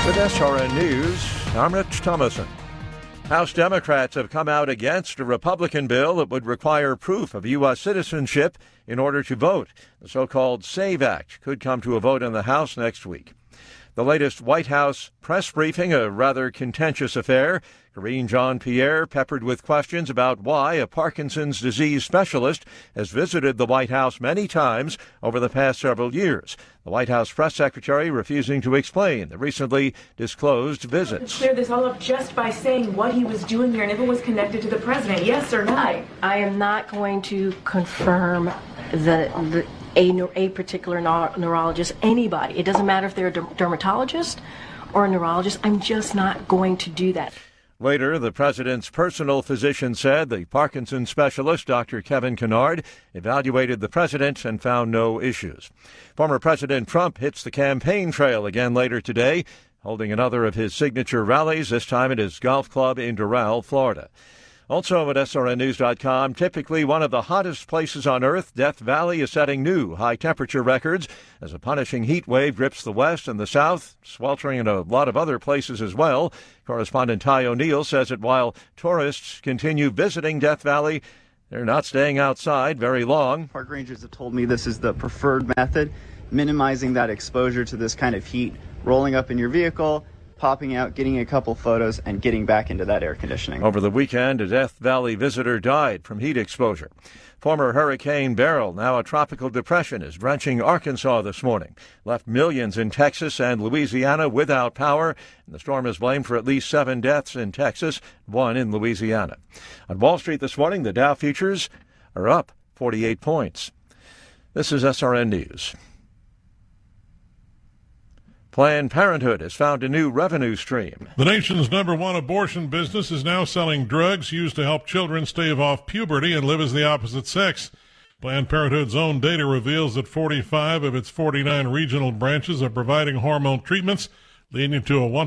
With SRN News, I'm Rich Thomason. House Democrats have come out against a Republican bill that would require proof of U.S. citizenship in order to vote. The so-called SAVE Act could come to a vote in the House next week. The latest White House press briefing, a rather contentious affair. Karine Jean-Pierre peppered with questions about why a Parkinson's disease specialist has visited the White House many times over the past several years. The White House press secretary refusing to explain the recently disclosed visits. Clear this all up just by saying what he was doing here and if it was connected to the president, yes or no? I am not going to confirm a particular neurologist, anybody. It doesn't matter if they're a dermatologist or a neurologist. I'm just not going to do that. Later, the president's personal physician said the Parkinson's specialist, Dr. Kevin Kennard, evaluated the president and found no issues. Former President Trump hits the campaign trail again later today, holding another of his signature rallies, this time at his golf club in Doral, Florida. Also at SRNnews.com, typically one of the hottest places on Earth, Death Valley is setting new high-temperature records as a punishing heat wave grips the west and the south, sweltering in a lot of other places as well. Correspondent Ty O'Neill says that while tourists continue visiting Death Valley, they're not staying outside very long. Park rangers have told me this is the preferred method, minimizing that exposure to this kind of heat, rolling up in your vehicle, popping out, getting a couple photos, and getting back into that air conditioning. Over the weekend, a Death Valley visitor died from heat exposure. Former Hurricane Beryl, now a tropical depression, is drenching Arkansas this morning. Left millions in Texas and Louisiana without power, and the storm is blamed for at least 7 deaths in Texas, 1 in Louisiana. On Wall Street this morning, the Dow futures are up 48 points. This is SRN News. Planned Parenthood has found a new revenue stream. The nation's #1 abortion business is now selling drugs used to help children stave off puberty and live as the opposite sex. Planned Parenthood's own data reveals that 45 of its 49 regional branches are providing hormone treatments, leading to a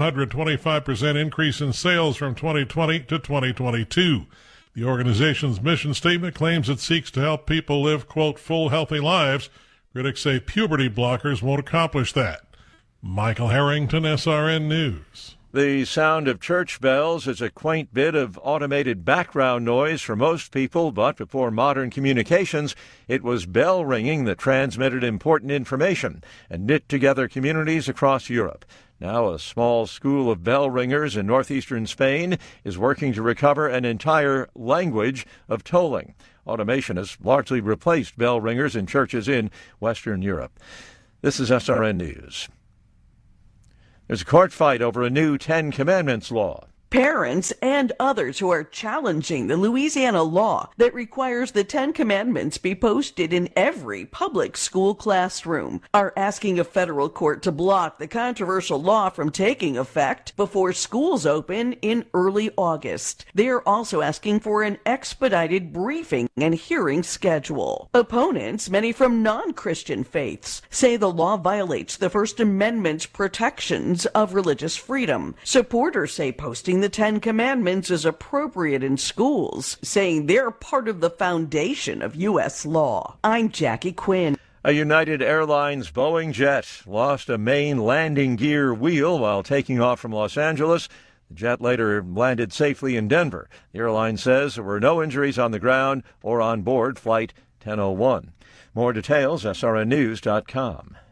125% increase in sales from 2020 to 2022. The organization's mission statement claims it seeks to help people live, quote, full, healthy lives. Critics say puberty blockers won't accomplish that. Michael Harrington, SRN News. The sound of church bells is a quaint bit of automated background noise for most people, but before modern communications, it was bell ringing that transmitted important information and knit together communities across Europe. Now a small school of bell ringers in northeastern Spain is working to recover an entire language of tolling. Automation has largely replaced bell ringers in churches in Western Europe. This is SRN News. There's a court fight over a new 10 Commandments law. Parents and others who are challenging the Louisiana law that requires the 10 Commandments be posted in every public school classroom are asking a federal court to block the controversial law from taking effect before schools open in early August. They are also asking for an expedited briefing and hearing schedule. Opponents, many from non-Christian faiths, say the law violates the First Amendment's protections of religious freedom. Supporters say posting the 10 Commandments is appropriate in schools, saying they're part of the foundation of U.S. law. I'm Jackie Quinn. A United Airlines Boeing jet lost a main landing gear wheel while taking off from Los Angeles. The jet later landed safely in Denver. The airline says there were no injuries on the ground or on board Flight 1001. More details, srnnews.com.